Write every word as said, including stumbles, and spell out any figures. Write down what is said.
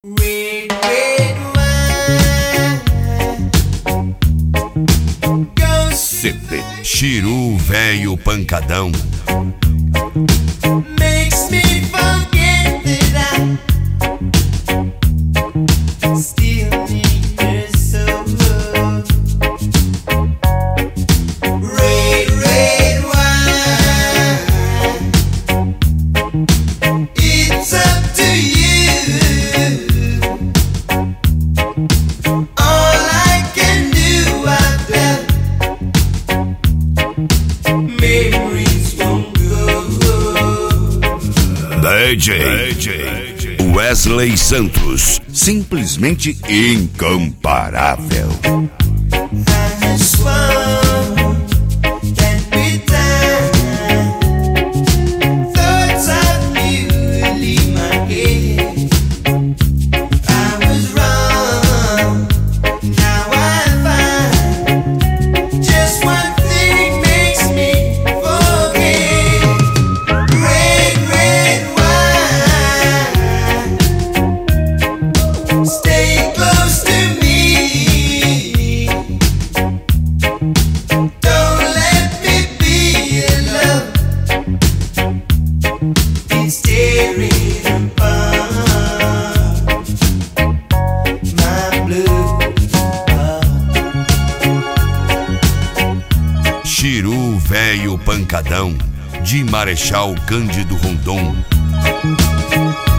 Red, red wine. C D Chiru Velho Pancadão. Makes me forget that I still need her so much. Red, red wine. It's up to you. All I can do, I've done. Memories won't go. D J, D J Wesley Santos, simplesmente incomparável. I swore that with time, thoughts of you would leave my head. I was wrong, now I find just one thing makes me forget. Red, red wine, stay close to me. Don't let me be alone. It's tearing apart my blue heart. Chiru Velho Pancadão, de Marechal Cândido Rondon.